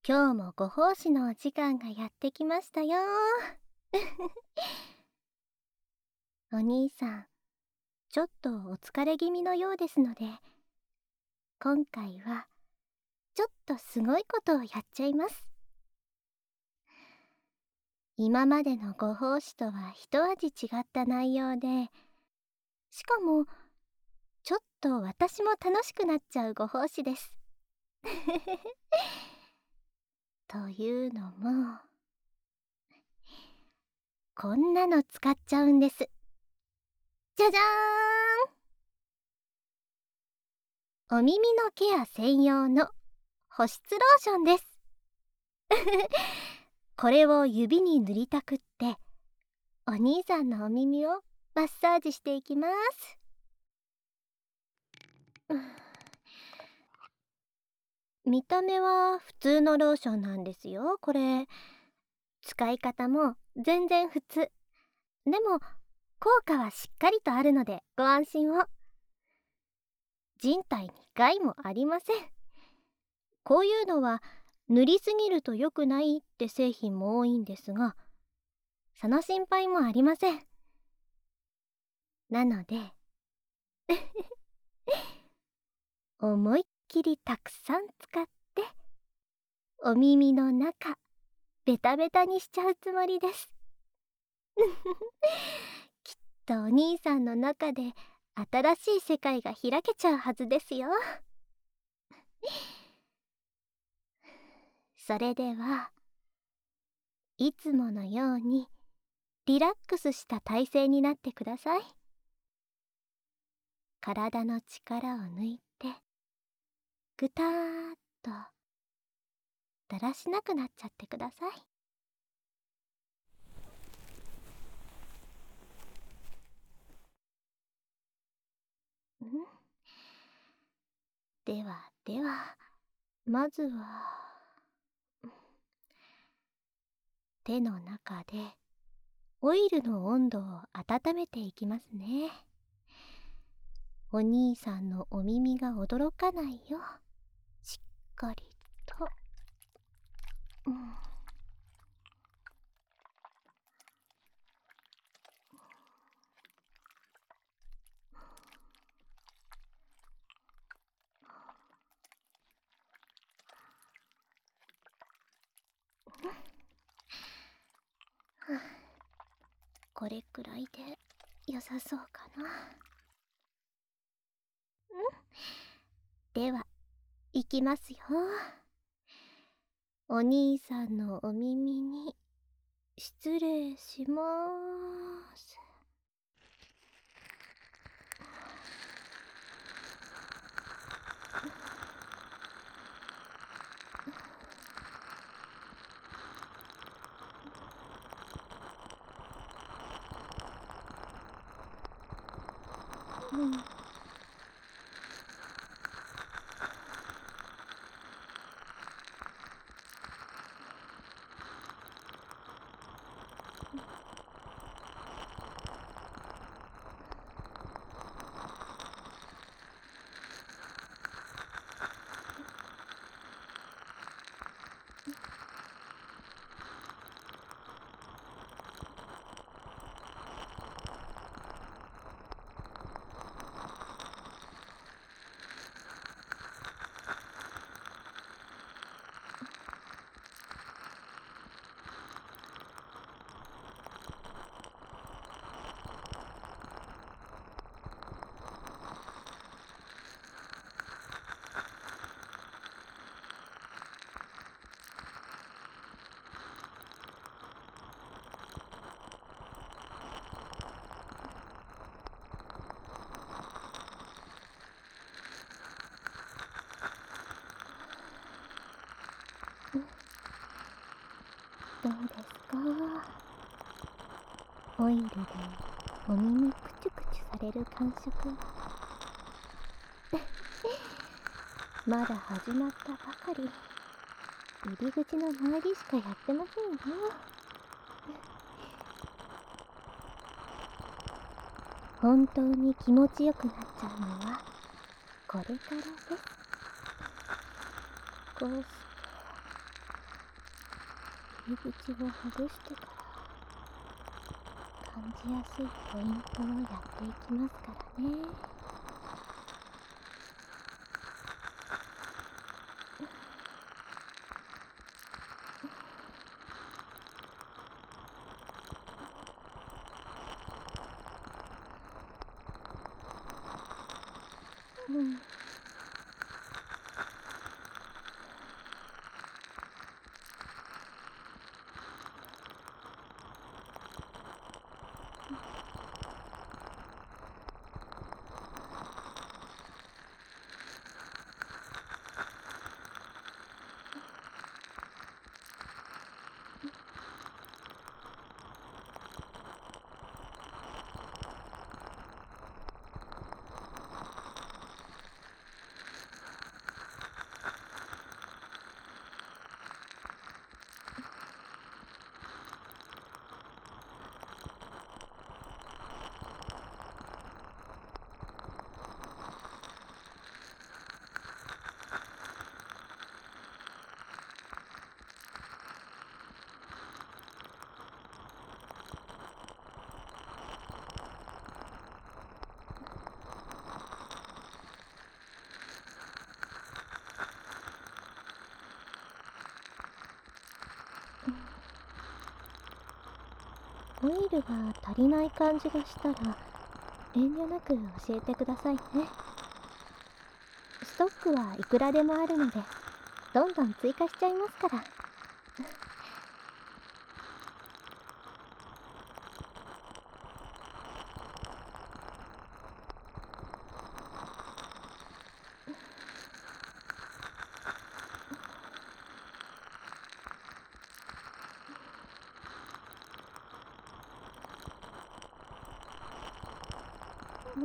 今日もご奉仕のお時間がやってきましたよ。お兄さん、ちょっとお疲れ気味のようですので、今回はちょっとすごいことをやっちゃいます。今までのご奉仕とは一味違った内容で、しかもちょっと私も楽しくなっちゃうご奉仕です。というのも、こんなの使っちゃうんです。じゃじゃーん、お耳のケア専用の保湿ローションです。これを指に塗りたくって、お兄さんのお耳をマッサージしていきます。見た目は普通のローションなんですよ、これ。使い方も全然普通。でも、効果はしっかりとあるのでご安心を。人体に害もありません。こういうのは塗りすぎると良くないって製品も多いんですが、その心配もありません。なので思いっきりたくさん使ってお耳の中ベタベタにしちゃうつもりです。きっとお兄さんの中で新しい世界が開けちゃうはずですよ。それではいつものようにリラックスした体勢になってください。体の力を抜いてぐたーっとだらしなくなっちゃってください。ではでは、まずは手の中でオイルの温度を温めていきますね。お兄さんのお耳が驚かないようしっかりと、これくらいで良さそうかな。では、いきますよ。お兄さんのお耳に失礼しまーす。どうですか？オイルでお耳クチュクチュされる感触まだ始まったばかり。入り口の周りしかやってませんよ。本当に気持ちよくなっちゃうのはこれからです。こうして入り口をほぐしてから感じやすいポイントをやっていきますからね。うん。オイルが足りない感じがしたら遠慮なく教えてくださいね。ストックはいくらでもあるのでどんどん追加しちゃいますから。うん。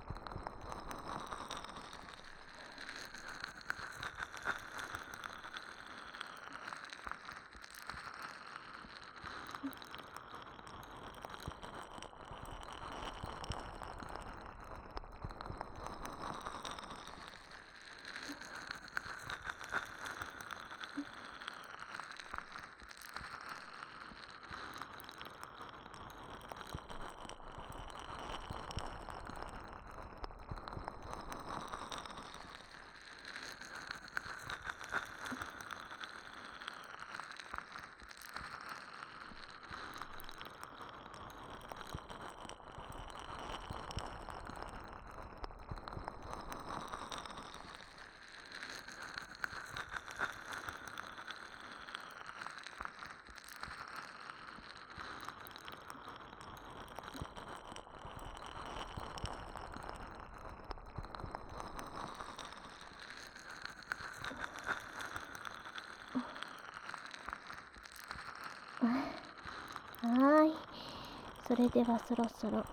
はーい。それではそろそろ、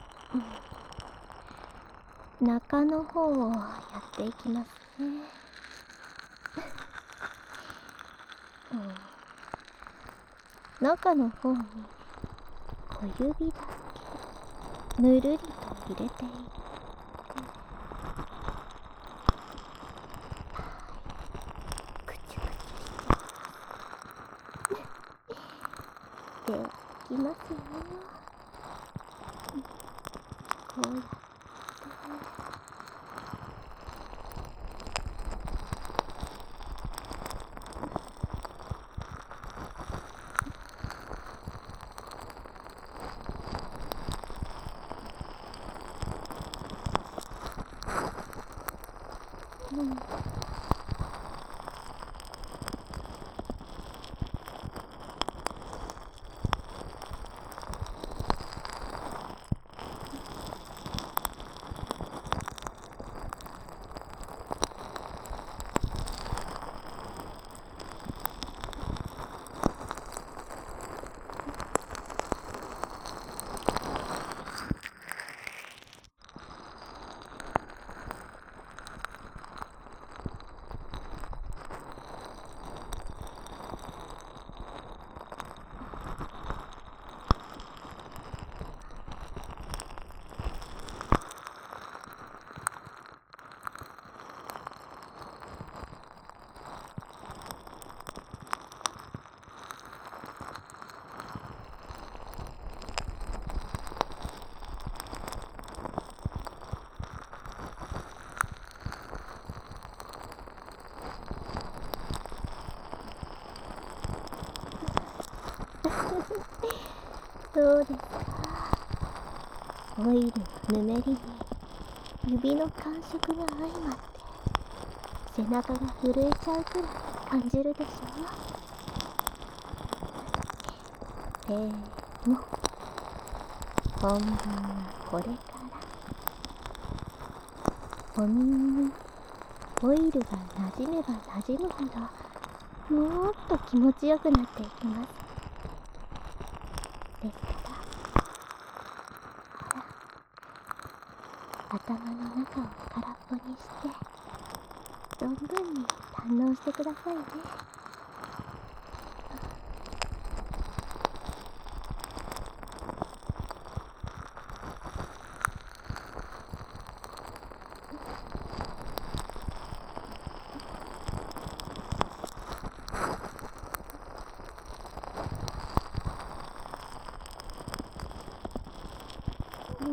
中の方をやっていきますね。中の方に小指だけぬるりと入れていって、くちゅくちゅしてできますよ。こうやって、 そうですか。オイルのぬめりに指の感触が相まって背中が震えちゃうくらい感じるでしょ。でも本番はこれから。お耳にオイルが馴染めば馴染むほどもっと気持ちよくなっていきます。ですからほら、頭の中を空っぽにして存分に堪能してくださいね。うん。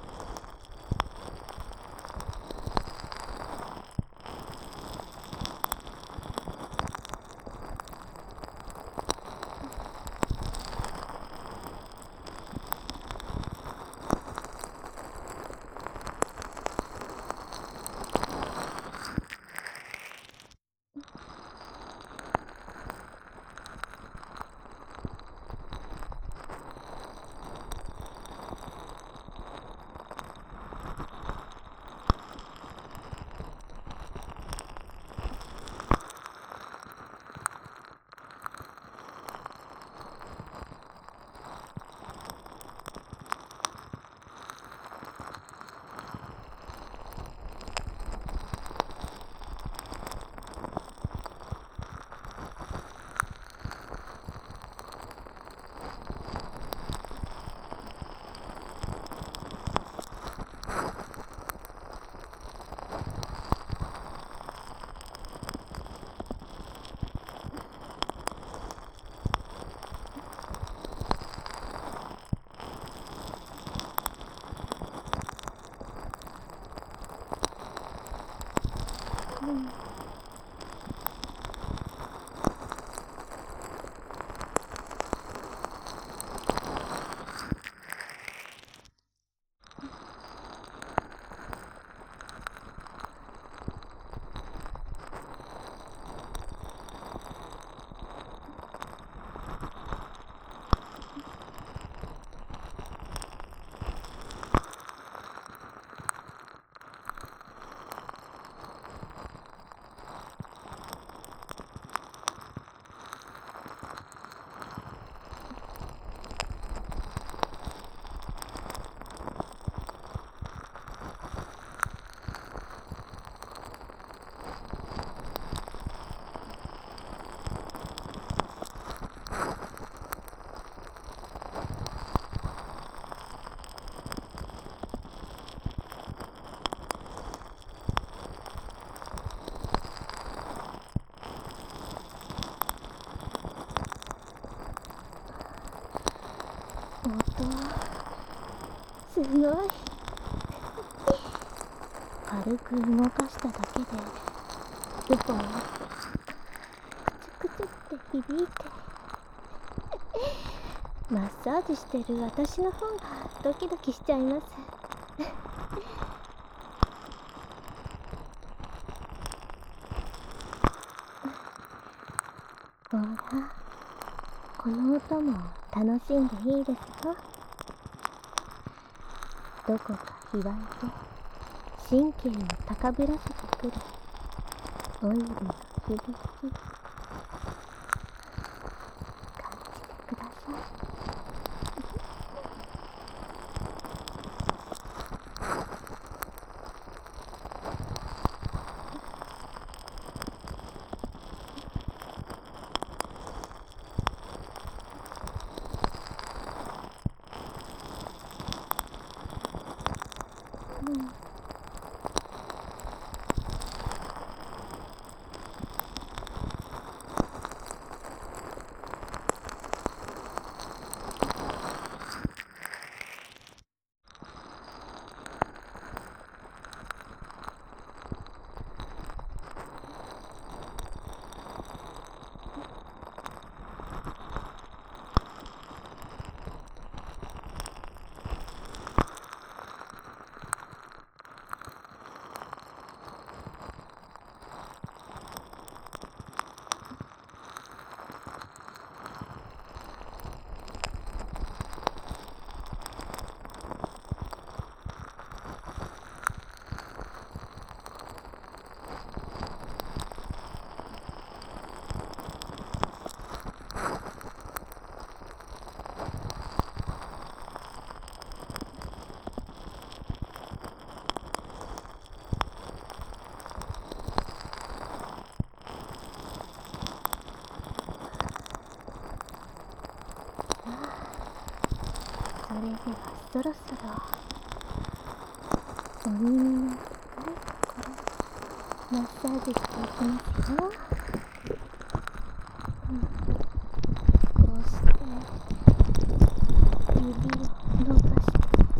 うん。音すごい。軽く動かしただけでウポンクチュクチュって響いてマッサージしてる私の方がドキドキしちゃいます。ほら、この音も楽しんでいいですよ。どこかひわいて神経を高ぶらせてくるオイルの響き、感じてください。うん。 ではそろそろお耳の深いところマッサージしていきますよ。こうして指を伸ばして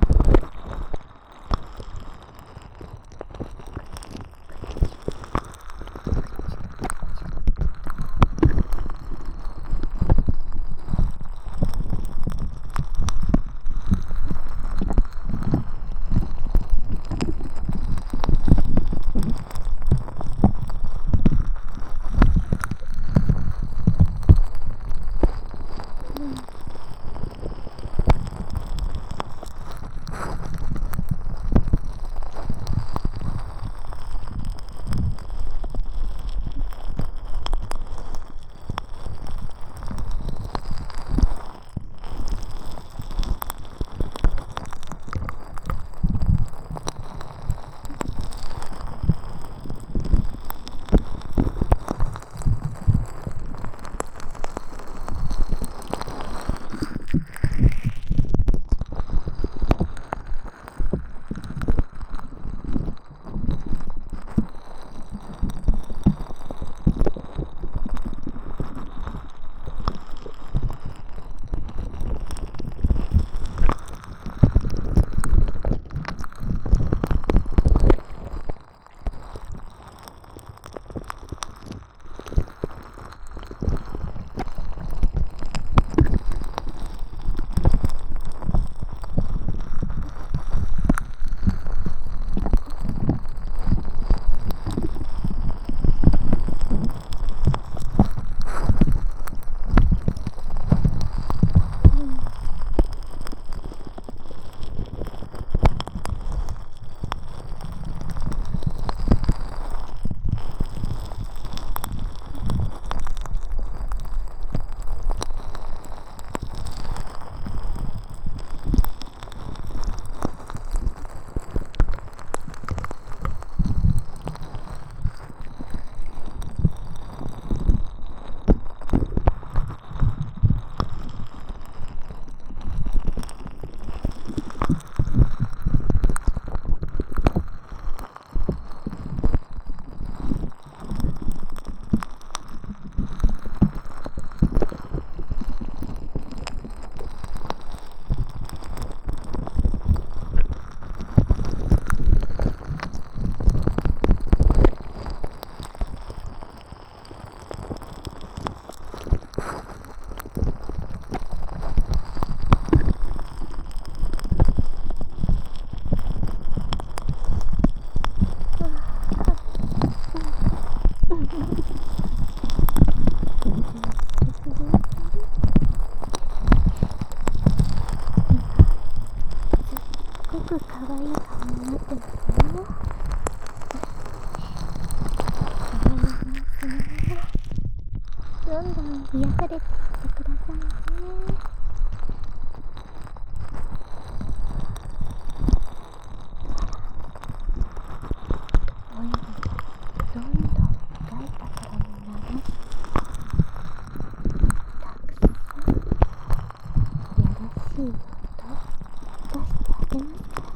すごく可愛い顔になってますよ。可愛いですね。どんどん癒されていってくださいね。オイルどんどん深いところに流してたくさんやらしい音出してあげますから。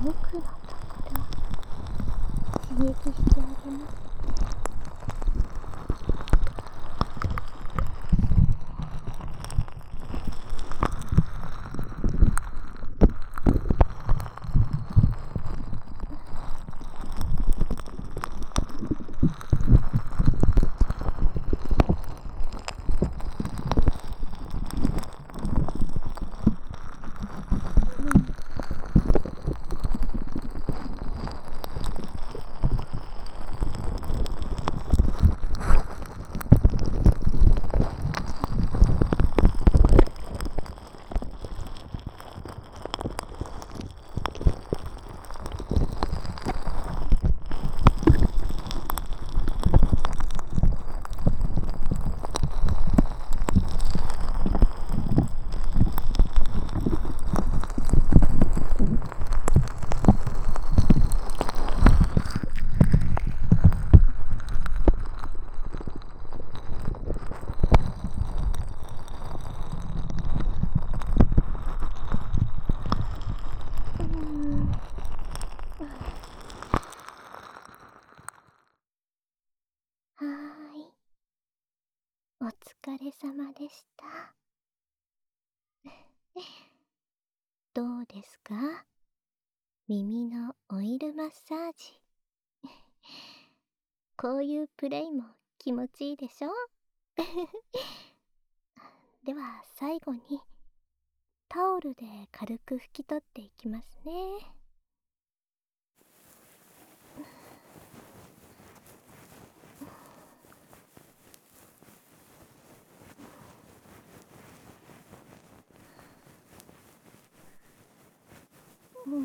奥のところ刺激してあげます。はーい、お疲れ様でした。どうですか？耳のオイルマッサージ。こういうプレイも気持ちいいでしょ？では最後にタオルで軽く拭き取っていきますね。うん。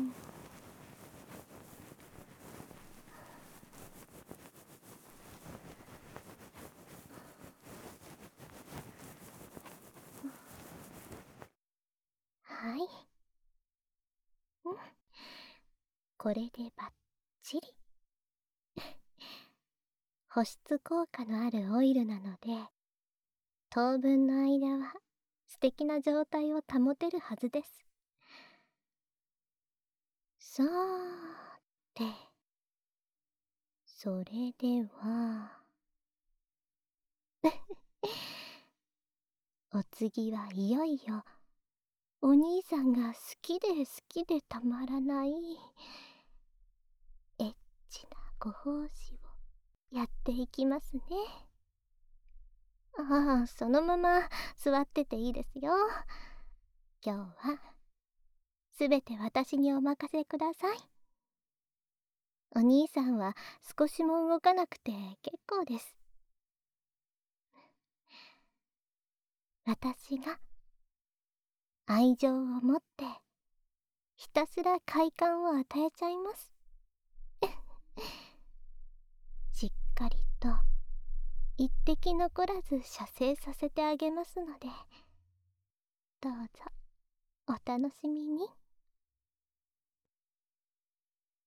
はい。うん。これでバッチリ。保湿効果のあるオイルなので、当分の間は素敵な状態を保てるはずです。さーて、それではお次はいよいよお兄さんが好きで好きでたまらないエッチなご奉仕をやっていきますね。ああ、そのまま座ってていいですよ。今日はすべて私にお任せください。お兄さんは少しも動かなくて結構です。私が愛情を持ってひたすら快感を与えちゃいます。しっかりと一滴残らず射精させてあげますので、どうぞお楽しみに。